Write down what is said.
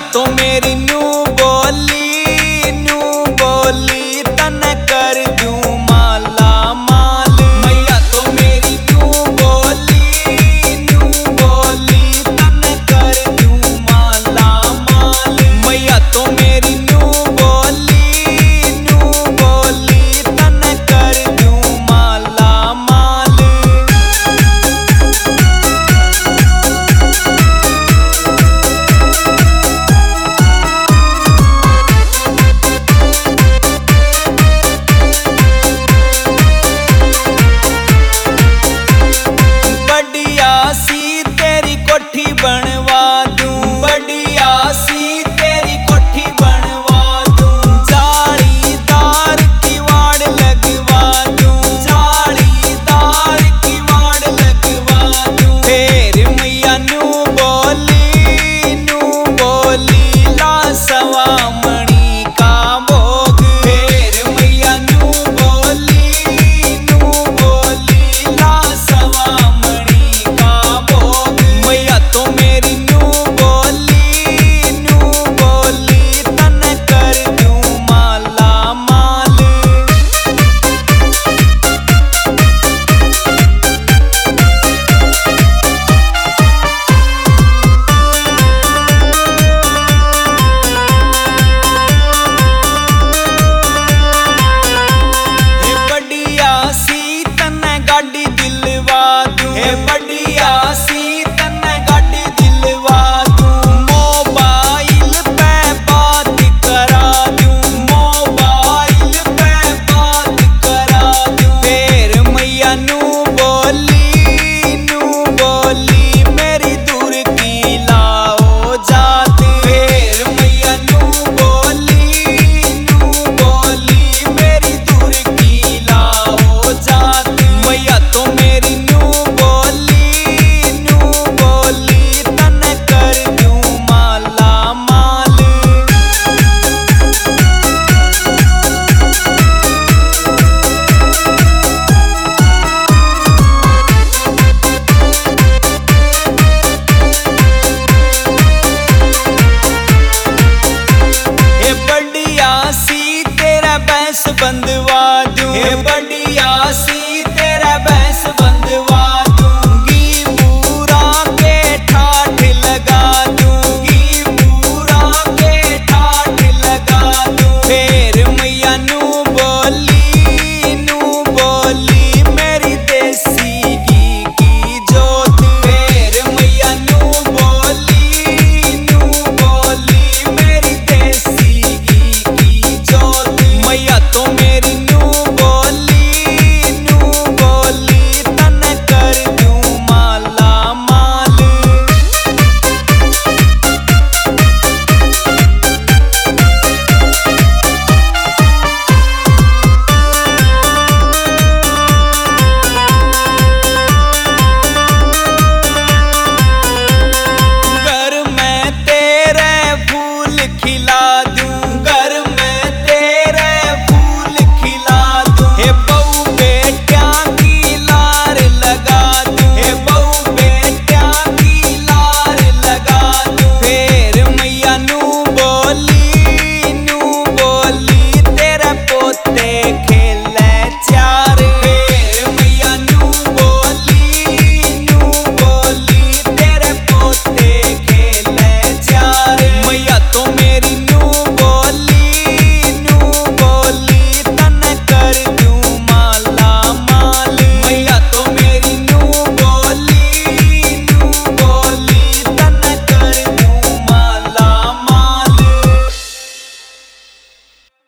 तो मेरी नू बोली तन कर दूं माला माल। मैया तो मेरी नू बोली तन कर दूं माला माल। मैया तो मेरी नू बोली तन कर दूं माला माल। बढ़िया सी तेरी कोठी बनवा दूं, बढ़िया सी तेरी कोठी बनवा दूं। जालीदार किवाड़ लगवा दूं, जालीदार किवाड़ लगवा दूं। फिर मैया नू बोली ला सवा मणि का भोग। फिर मैया नू बोली ला सवा मणि का भोग। मैया तो मेरी नू बोली तन कर दूं माला माल। हे बढ़िया सी तन गाड़ी दिलवा दूं, हे बढ़िया सी तन गाड़ी दिलवा दूं। मोबाइल पे बात करा दूं, मोबाइल पे बात करा दूं। फिर मैया नू बोली मेरी दूर की लाओ जात। फिर मैया नू बोली मेरी दूर की लाओ जात। मैया तो मेरी नू बोली तन कर दूं माला माल। हे बढ़िया सी तेरा भैंस बंधवा दूं, हे बढ़िया